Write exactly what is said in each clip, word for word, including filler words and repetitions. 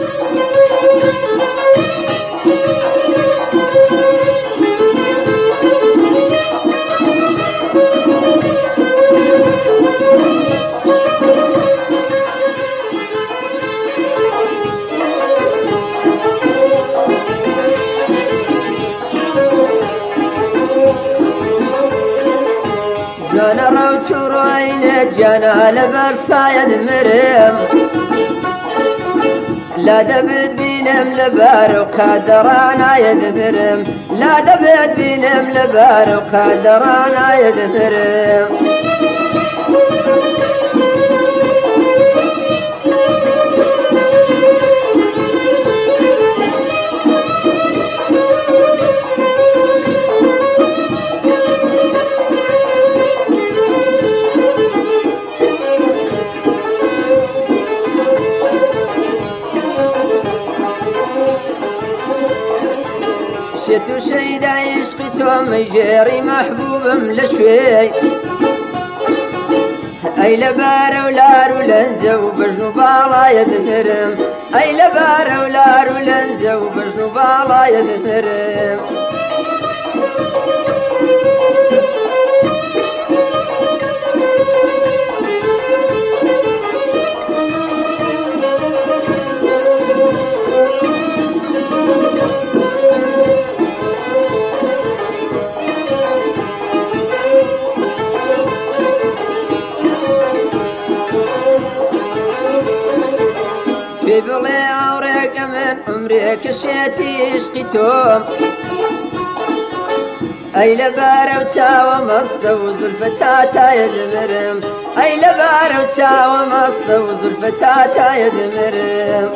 جانا روت روينة جانا لبرسايا دمرم لا دبد بينم لبار وقادرانا يدمرم لا دبد بينم لبار وقادرانا يدمرم شتو شيدا عشقتهم يجري محبوب ملشوي اي لبار ولار ولنزو بجنو بالا يدمرم اي لبار ولار ولنزو بجنو بالا يدمرم في بلي عوريك من عمرك شيتي عشقتهم اي لبار وتاوى مصدوز الفتاة يدمرم اي لبار وتاوى مصدوز الفتاة يدمرم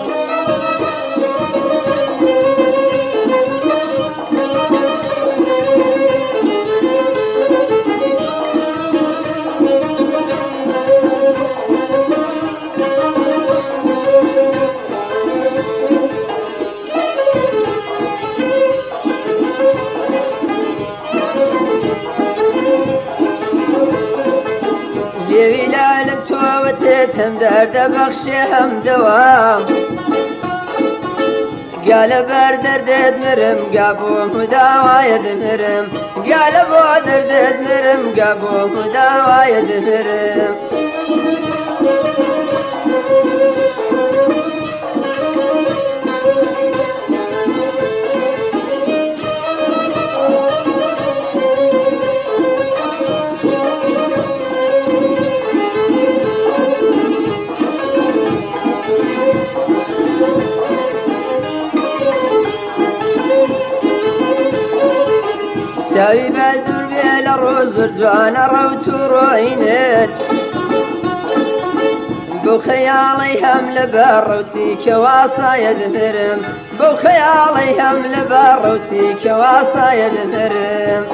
ليوي لالم توتتهم درد بخشهم دوام قال بر درد مرم قابو مداوى يدمرم قال بو درد مرم قابو مداوى يدمرم ساوي بدر بيل الروز برجوانا روت وروينت بو خيالي هم لبروتي كواسا يدمرم بو خيالي هم لبروتي كواسا يدمرم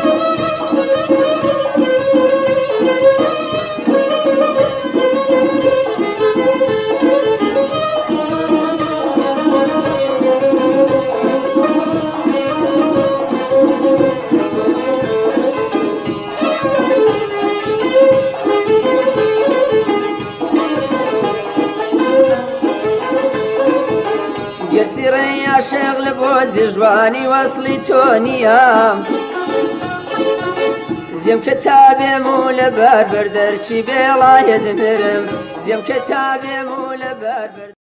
يسيري يا شغل بود جواني وصلي تونيا زيم كتابي مو لبار بردرشي بلا يدمرم زيم كتابي مو لبار